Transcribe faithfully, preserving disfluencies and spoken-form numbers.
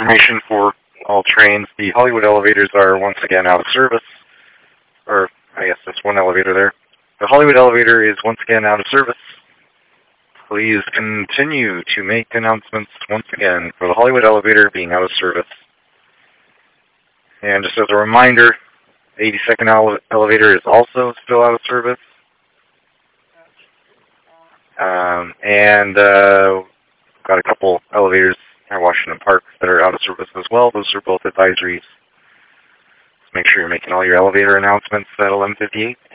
information for all trains. The Hollywood elevators are once again out of service. Or, I guess that's one elevator there. The Hollywood elevator is once again out of service. Please continue to make announcements once again for the Hollywood elevator being out of service. And just as a reminder, the eighty-second ele elevator is also still out of service. Um, and uh, got a couple elevators at Washington Park that are out of service as well. Those are both advisories. Make sure you're making all your elevator announcements at eleven fifty-eight.